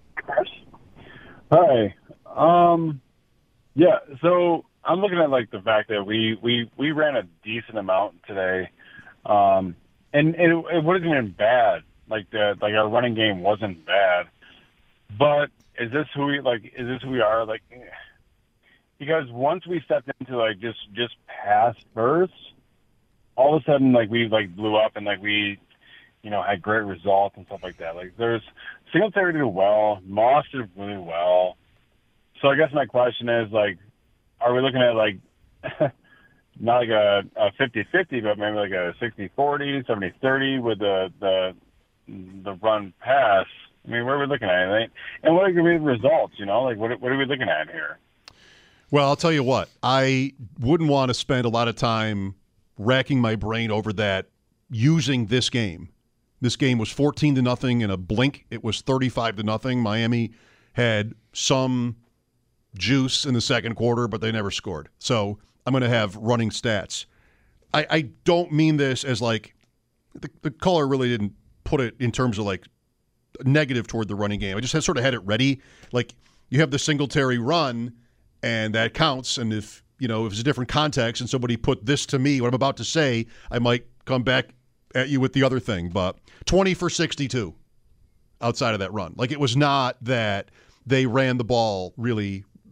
Hi. Um, yeah, so I'm looking at, like, the fact that we, we, we ran a decent amount today, um, and, and it, it wasn't even bad. Like, the, like our running game wasn't bad. But is this who we, like, is this who we are? Like, because once we stepped into, like, just, just pass first, all of a sudden, like, we, like, blew up and, like, we, you know, had great results and stuff like that. Like, there's Singletary did well, Moss did really well. So I guess my question is, like, are we looking at, like, not like a, a fifty-fifty, but maybe like a sixty forty, seventy thirty with the, the the run pass? I mean, what are we looking at? And what are going to be the results, you know? Like, what, what are we looking at here? Well, I'll tell you what. I wouldn't want to spend a lot of time racking my brain over that using this game. This game was fourteen to nothing. In a blink, it was thirty-five to nothing. Miami had some juice in the second quarter, but they never scored. So I'm going to have running stats. I, I don't mean this as like the, the caller really didn't put it in terms of like negative toward the running game. I just had, sort of had it ready. Like you have the Singletary run, and that counts. And if you know if it's a different context and somebody put this to me, what I'm about to say, I might come back at you with the other thing. But twenty for sixty-two outside of that run. Like it was not that they ran the ball really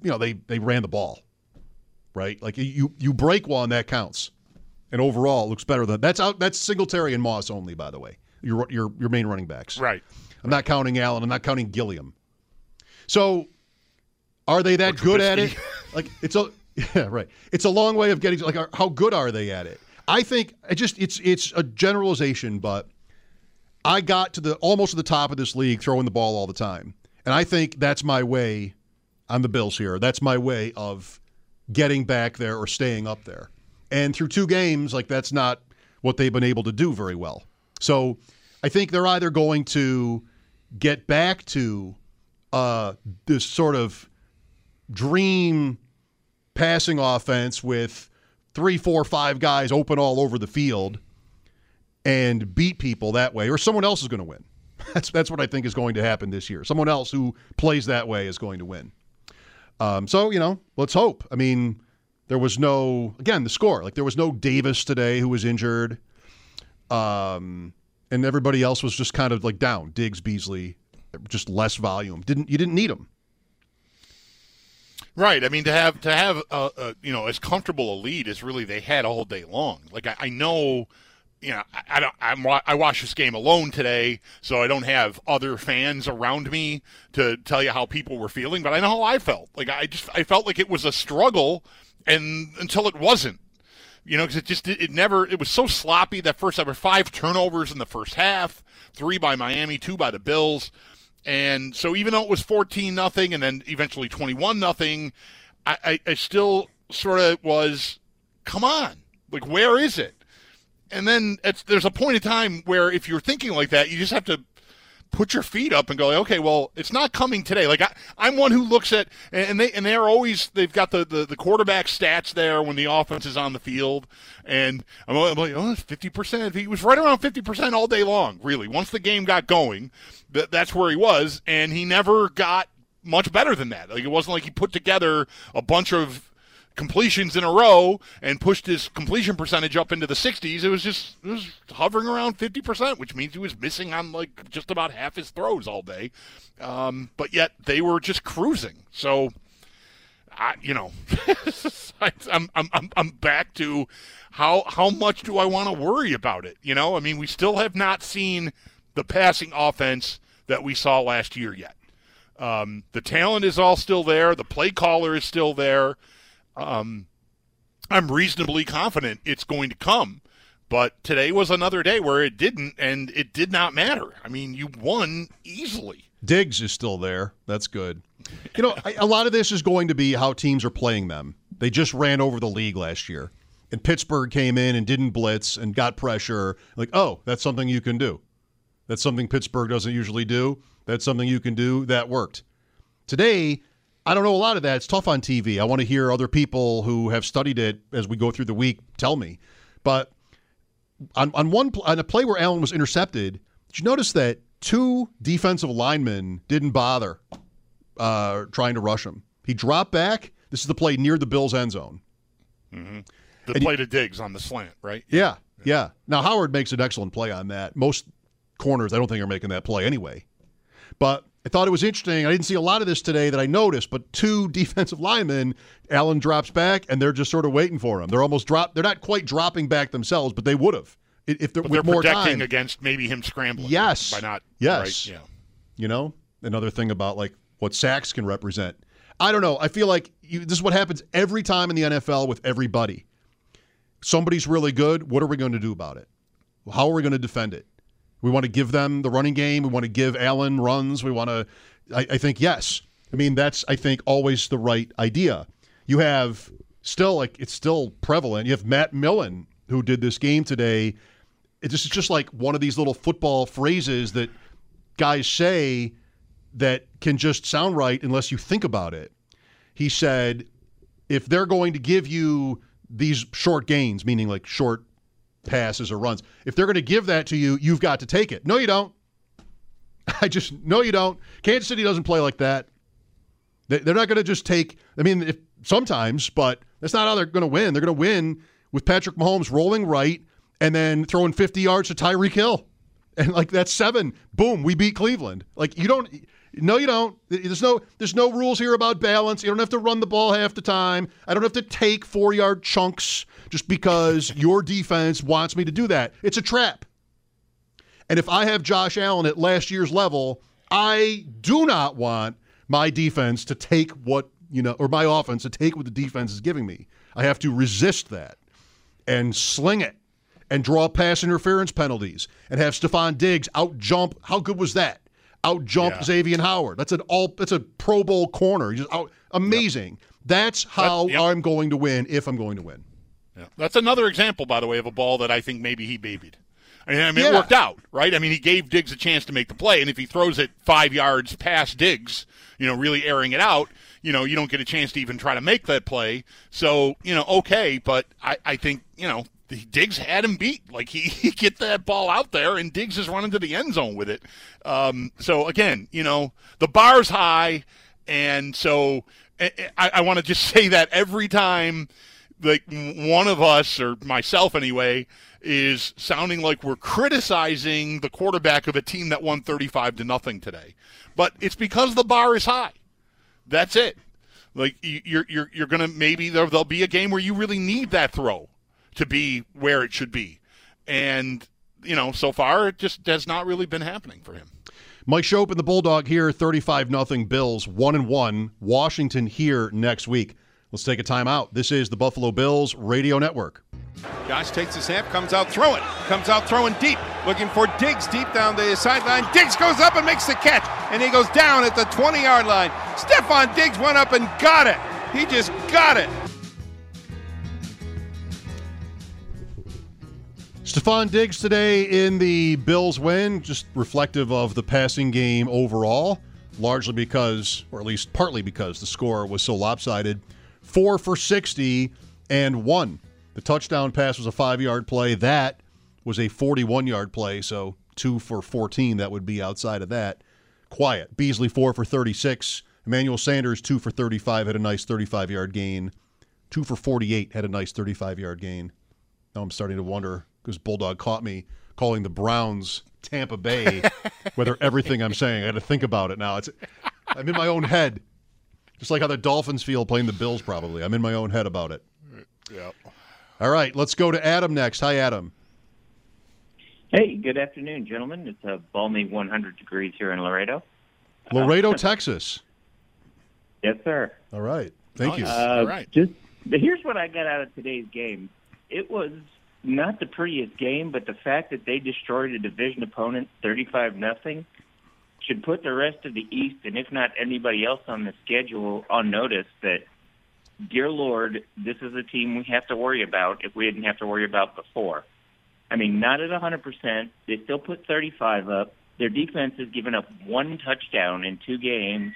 you know, they, they ran the ball, right? Like you you break one, that counts. And overall, it looks better than that's out. That's Singletary and Moss only, by the way. Your your your main running backs. Right. I'm not counting Allen. I'm not counting Gilliam. So, are they that good at it? Like it's a yeah right. It's a long way of getting like how good are they at it? I think I just it's it's a generalization, but I got to the almost to the top of this league throwing the ball all the time, and I think that's my way. On the Bills here, that's my way of getting back there or staying up there. And through two games, like that's not what they've been able to do very well. So I think they're either going to get back to uh, this sort of dream passing offense with three, four, five guys open all over the field and beat people that way, or someone else is going to win. That's that's what I think is going to happen this year. Someone else who plays that way is going to win. Um, so, you know, let's hope. I mean, there was no, again, the score. Like, there was no Davis today who was injured. Um, and everybody else was just kind of, like, down. Diggs, Beasley, just less volume. Didn't You didn't need them. Right. I mean, to have, to have uh, uh, you know, as comfortable a lead as really they had all day long. Like, I, I know... You know, I, I don't. I'm, I watched this game alone today, so I don't have other fans around me to tell you how people were feeling. But I know how I felt. Like I just, I felt like it was a struggle, and until it wasn't. You know, because it just, it, it never. It was so sloppy. That first, there were five turnovers in the first half, three by Miami, two by the Bills, and so even though it was fourteen nothing, and then eventually twenty-one nothing, I, I, I still sort of was, come on, like where is it? And then it's, there's a point in time where if you're thinking like that, you just have to put your feet up and go, okay, well, it's not coming today. Like I, I'm one who looks at, and they and they're always, they've got the, the, the quarterback stats there when the offense is on the field, and I'm like, oh, it's fifty percent. He was right around fifty percent all day long, really. Once the game got going, that that's where he was, and he never got much better than that. Like it wasn't like he put together a bunch of completions in a row and pushed his completion percentage up into the sixties. It was just it was hovering around fifty percent, which means he was missing on like just about half his throws all day. Um, but yet they were just cruising. So, I, you know, I, I'm I'm I'm back to how how much do I want to worry about it? You know, I mean, we still have not seen the passing offense that we saw last year yet. Um, the talent is all still there. The play caller is still there. Um, I'm reasonably confident it's going to come, but today was another day where it didn't, and it did not matter. I mean, you won easily. Diggs is still there. That's good. You know, a lot of this is going to be how teams are playing them. They just ran over the league last year, and Pittsburgh came in and didn't blitz and got pressure. Like, oh, that's something you can do. That's something Pittsburgh doesn't usually do. That's something you can do. That worked. Today, I don't know a lot of that. It's tough on T V. I want to hear other people who have studied it as we go through the week tell me. But on on one on a play where Allen was intercepted, did you notice that two defensive linemen didn't bother uh, trying to rush him? He dropped back. This is the play near the Bills' end zone. Mm-hmm. The And play you- to Diggs on the slant, right? Yeah, yeah. Now, Howard makes an excellent play on that. Most corners, I don't think, are making that play anyway. But I thought it was interesting. I didn't see a lot of this today that I noticed, but two defensive linemen, Allen drops back, and they're just sort of waiting for him. They're almost drop. They're not quite dropping back themselves, but they would have if they're But with they're more protecting time. against maybe him scrambling. Yes. By not. Yes. Right? Yeah. You know, another thing about like what sacks can represent. I don't know. I feel like you, this is what happens every time in the N F L with everybody. Somebody's really good. What are we going to do about it? How are we going to defend it? We want to give them the running game. We want to give Allen runs. We want to, I, I think, yes. I mean, that's, I think, always the right idea. You have still, like, it's still prevalent. You have Matt Millen, who did this game today. It's just, it's just like one of these little football phrases that guys say that can just sound right unless you think about it. He said, if they're going to give you these short gains, meaning like short passes or runs, if they're going to give that to you, you've got to take it. No, you don't. I just, no, you don't. Kansas City doesn't play like that. They- They're not going to just take, I mean, if sometimes, but that's not how they're going to win. They're going to win with Patrick Mahomes rolling right and then throwing fifty yards to Tyreek Hill. And like that's seven. Boom, we beat Cleveland. Like you don't, No, you don't. There's no there's no rules here about balance. You don't have to run the ball half the time. I don't have to take four-yard chunks just because your defense wants me to do that. It's a trap. And if I have Josh Allen at last year's level, I do not want my defense to take what, you know, or my offense to take what the defense is giving me. I have to resist that and sling it and draw pass interference penalties and have Stephon Diggs out-jump. How good was that? Out-jump Yeah. Xavier Howard. That's an all. That's a Pro Bowl corner. He's just out, amazing. Yep. That's how that, yep. I'm going to win if I'm going to win. Yeah. That's another example, by the way, of a ball that I think maybe he babied. I mean, I mean Yeah. it worked out, right? I mean, he gave Diggs a chance to make the play, and if he throws it five yards past Diggs, you know, really airing it out, you know, you don't get a chance to even try to make that play. So, you know, okay, but I, I think, you know, Diggs had him beat. Like, he, he get that ball out there, and Diggs is running to the end zone with it. Um, so, again, you know, the bar's high, and so I, I want to just say that every time, like, one of us, or myself anyway, is sounding like we're criticizing the quarterback of a team that won thirty-five to nothing today. But it's because the bar is high. That's it. Like, you're you're you're going to maybe there, there'll be a game where you really need that throw to be where it should be. And, you know, so far it just has not really been happening for him. Mike Schopp and the Bulldog here, thirty-five nothing Bills, one and one. Washington here next week. Let's take a timeout. This is the Buffalo Bills Radio Network. Josh takes the snap, comes out throwing, comes out throwing deep, looking for Diggs deep down the sideline. Diggs goes up and makes the catch, and he goes down at the twenty-yard line. Stephon Diggs went up and got it. He just got it. Stephon Diggs today in the Bills win, just reflective of the passing game overall, largely because, or at least partly because, the score was so lopsided. Four for sixty and one. The touchdown pass was a five-yard play. That was a forty-one-yard play, so two for fourteen. That would be outside of that. Quiet. Beasley, four for thirty-six. Emmanuel Sanders, two for thirty-five, had a nice thirty-five-yard gain. Two for forty-eight, had a nice thirty-five-yard gain. Now I'm starting to wonder, because Bulldog caught me calling the Browns Tampa Bay, whether everything I'm saying, I got to think about it now. It's I'm in my own head. Just like how the Dolphins feel playing the Bills, probably. I'm in my own head about it. Yeah. All right, let's go to Adam next. Hi, Adam. Hey, good afternoon, gentlemen. It's a balmy one hundred degrees here in Laredo. Laredo, uh, Texas. Yes, sir. All right. Thank you. Uh, All right. Just here's what I got out of today's game. It was not the prettiest game, but the fact that they destroyed a division opponent thirty-five nothing should put the rest of the East, and if not anybody else on the schedule, on notice that, dear Lord, this is a team we have to worry about if we didn't have to worry about before. I mean, not at one hundred percent. They still put thirty-five up. Their defense has given up one touchdown in two games.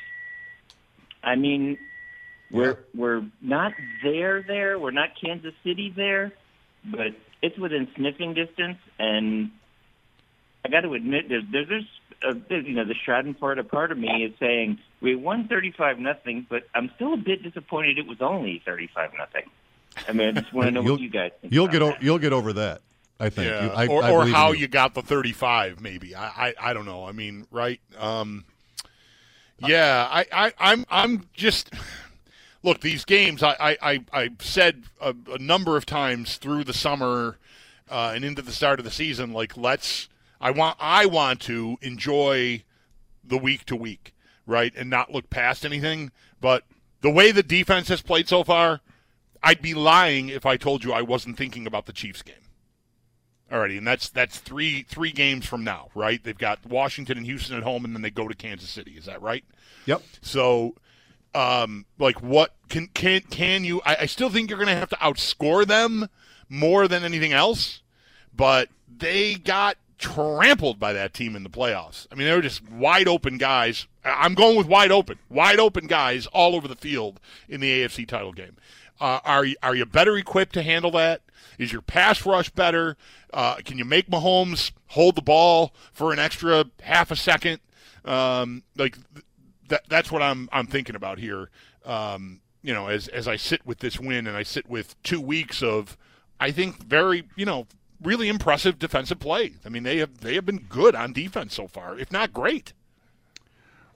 I mean, we're we're not there there. We're not Kansas City there, but it's within sniffing distance. And I got to admit, there's there's uh, you know the Schadenfreude part of me is saying we won thirty-five nothing, but I'm still a bit disappointed it was only thirty-five nothing. I mean, I just want to know what you guys think. You'll about get o- that. you'll get over that. I think. Yeah. You, I, or I or believe how in you. you got the thirty-five, maybe. I, I, I don't know. I mean, right? Um, yeah, I, I, I'm I'm just look, these games I, I, I, I said a, a number of times through the summer uh, and into the start of the season, like let's I want I want to enjoy the week to week, right? And not look past anything. But the way the defense has played so far, I'd be lying if I told you I wasn't thinking about the Chiefs game. Alrighty, and that's that's three three games from now, right? They've got Washington and Houston at home, and then they go to Kansas City. Is that right? Yep. So, um, like, what can can can you? I, I still think you're going to have to outscore them more than anything else, but they got trampled by that team in the playoffs. I mean, they were just wide open guys. I'm going with wide open, wide open guys all over the field in the A F C title game. Uh, are you, are you better equipped to handle that? Is your pass rush better? Uh, can you make Mahomes hold the ball for an extra half a second? Um, like that, that's what I'm I'm thinking about here. Um, you know, as as I sit with this win and I sit with two weeks of, I think very you know really impressive defensive play. I mean, they have they have been good on defense so far, if not great.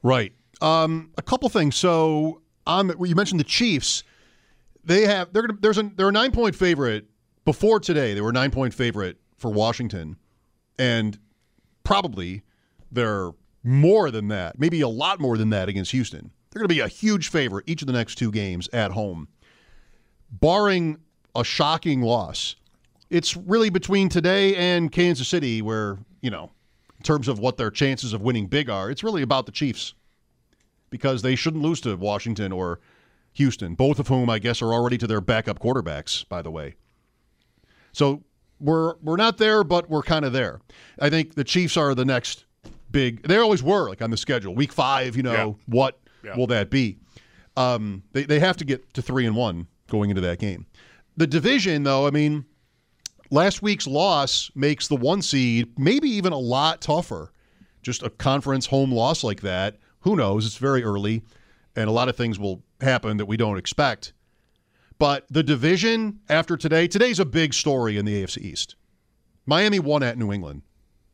Right. Um, a couple things. So on the, you mentioned the Chiefs. They have they're gonna there's a they're a nine point favorite before today. They were a nine point favorite for Washington, and probably they're more than that, maybe a lot more than that against Houston. They're going to be a huge favorite each of the next two games at home, barring a shocking loss. It's really between today and Kansas City, where you know, in terms of what their chances of winning big are, it's really about the Chiefs because they shouldn't lose to Washington or Houston, both of whom I guess are already to their backup quarterbacks, by the way. So we're we're not there, but we're kind of there. I think the Chiefs are the next big. They always were, like on the schedule. Week five, you know, yeah. what yeah. will that be? Um, they they have to get to three and one going into that game. The division, though, I mean, last week's loss makes the one seed maybe even a lot tougher. Just a conference home loss like that. Who knows? It's very early, and a lot of things will happen that we don't expect. But the division after today, today's a big story in the A F C East. Miami won at New England.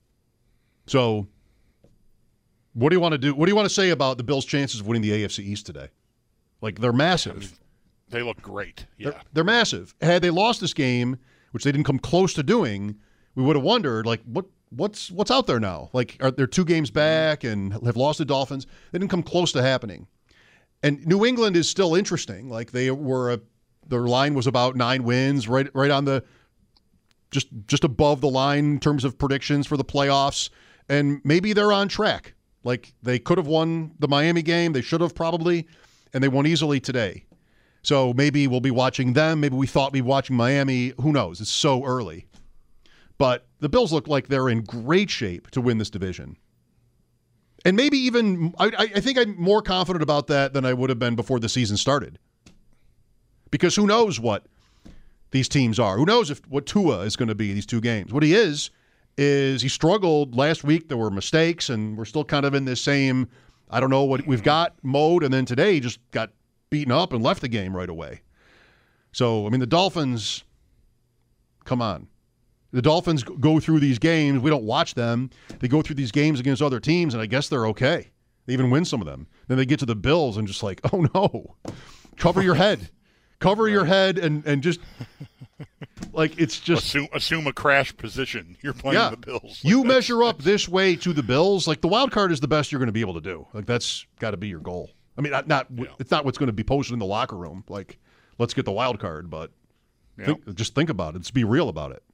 So what do you want to do? What do you want to say about the Bills' chances of winning the A F C East today? Like, they're massive. They look great. Yeah. They're, they're massive. Had they lost this game, which they didn't come close to doing, we would have wondered, like, what what's what's out there now? Like, are there two games back and have lost the Dolphins? They didn't come close to happening. And New England is still interesting. Like, they were a, their line was about nine wins, right right on the just just above the line in terms of predictions for the playoffs. And maybe they're on track. Like, they could have won the Miami game. They should have probably, and they won easily today. So maybe we'll be watching them. Maybe we thought we'd be watching Miami. Who knows? It's so early. But the Bills look like they're in great shape to win this division. And maybe even, I, I think I'm more confident about that than I would have been before the season started. Because who knows what these teams are? Who knows if what Tua is going to be these two games? What he is, is he struggled last week. There were mistakes, and we're still kind of in this same, I don't know what we've got mode. And then today he just got beaten up and left the game right away. So, I mean, the Dolphins, come on. The Dolphins go through these games. We don't watch them. They go through these games against other teams, and I guess they're okay. They even win some of them. Then they get to the Bills and just like, oh, no. Cover your head. Cover right. your head and, and just, like, it's just. Assume, assume a crash position. You're playing yeah. the Bills. Like you measure up this way to the Bills. Like, the wild card is the best you're going to be able to do. Like, that's got to be your goal. I mean, not, not yeah. it's not what's going to be posted in the locker room. Like, let's get the wild card, but yeah. think, just think about it. Just be real about it.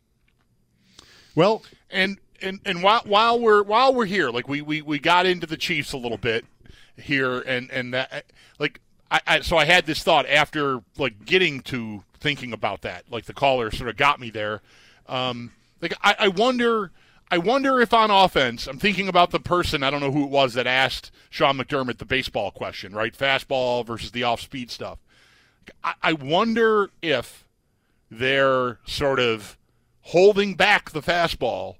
Well, and and and while while we're while we're here, like we, we, we got into the Chiefs a little bit here, and and that like I, I so I had this thought after like getting to thinking about that, like the caller sort of got me there. Um, like I, I wonder. I wonder if on offense, I'm thinking about the person, I don't know who it was, that asked Sean McDermott the baseball question, right? Fastball versus the off-speed stuff. I, I wonder if they're sort of holding back the fastball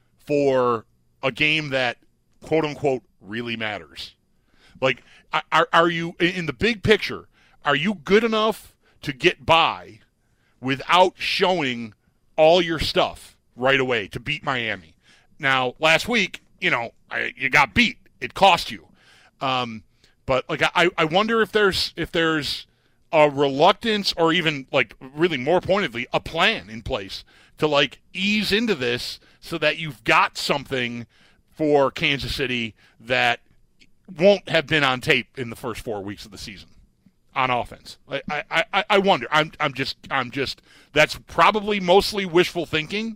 for a game that, quote-unquote, really matters. Like, are, are you, in the big picture, are you good enough to get by without showing all your stuff right away to beat Miami? Now, last week, you know, I, you got beat. It cost you. Um, but like, I, I wonder if there's if there's a reluctance, or even like really more pointedly, a plan in place to like ease into this so that you've got something for Kansas City that won't have been on tape in the first four weeks of the season on offense. I I, I, I wonder. I'm I'm just I'm just that's probably mostly wishful thinking.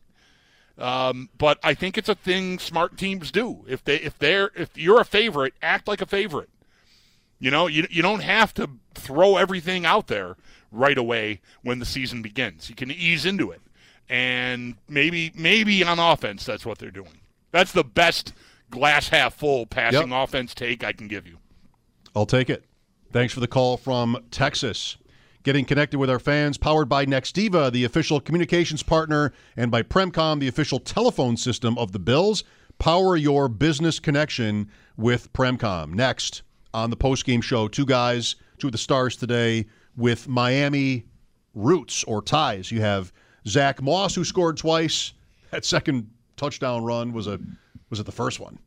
Um, but I think it's a thing smart teams do. If they, if they're, if you're a favorite, act like a favorite. You know, you you don't have to throw everything out there right away when the season begins. You can ease into it, and maybe maybe on offense that's what they're doing. That's the best glass half full passing yep. offense take I can give you. I'll take it. Thanks for the call from Texas. Getting connected with our fans, powered by Nextiva, the official communications partner, and by Premcom, the official telephone system of the Bills. Power your business connection with Premcom. Next on the postgame show, two guys, two of the stars today with Miami roots or ties. You have Zach Moss, who scored twice. That second touchdown run was a was it the first one?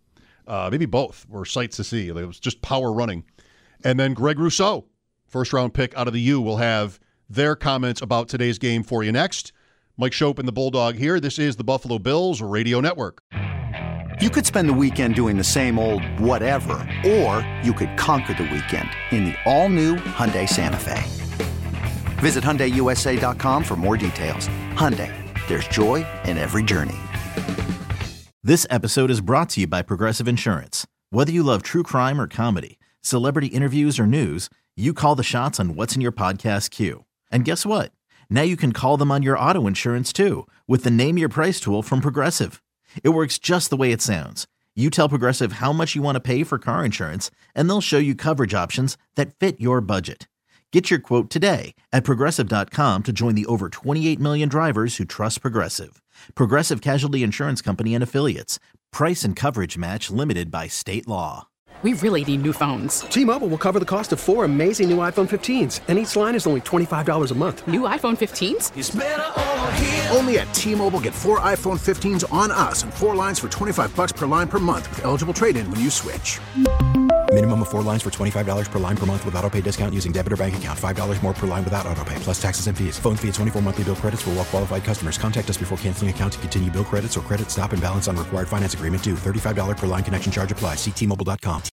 Uh, maybe both were sights to see. It was just power running. And then Greg Rousseau, first-round pick out of the U, will have their comments about today's game for you next. Mike Schopp and the Bulldog here. This is the Buffalo Bills Radio Network. You could spend the weekend doing the same old whatever, or you could conquer the weekend in the all-new Hyundai Santa Fe. Visit Hyundai U S A dot com for more details. Hyundai, there's joy in every journey. This episode is brought to you by Progressive Insurance. Whether you love true crime or comedy, celebrity interviews or news, you call the shots on what's in your podcast queue. And guess what? Now you can call them on your auto insurance too with the Name Your Price tool from Progressive. It works just the way it sounds. You tell Progressive how much you want to pay for car insurance, and they'll show you coverage options that fit your budget. Get your quote today at Progressive dot com to join the over twenty-eight million drivers who trust Progressive. Progressive Casualty Insurance Company and Affiliates. Price and coverage match limited by state law. We really need new phones. T-Mobile will cover the cost of four amazing new iPhone fifteens, and each line is only twenty-five dollars a month. New iPhone fifteens? It's better over here. Only at T-Mobile, get four iPhone fifteens on us and four lines for twenty-five bucks per line per month with eligible trade-in when you switch. Minimum of four lines for twenty-five dollars per line per month with autopay discount using debit or bank account. five dollars more per line without autopay, plus taxes and fees. Phone fee at twenty-four monthly bill credits for well-qualified customers. Contact us before canceling account to continue bill credits or credit stop and balance on required finance agreement due. thirty-five dollars per line connection charge applies. See T Mobile dot com.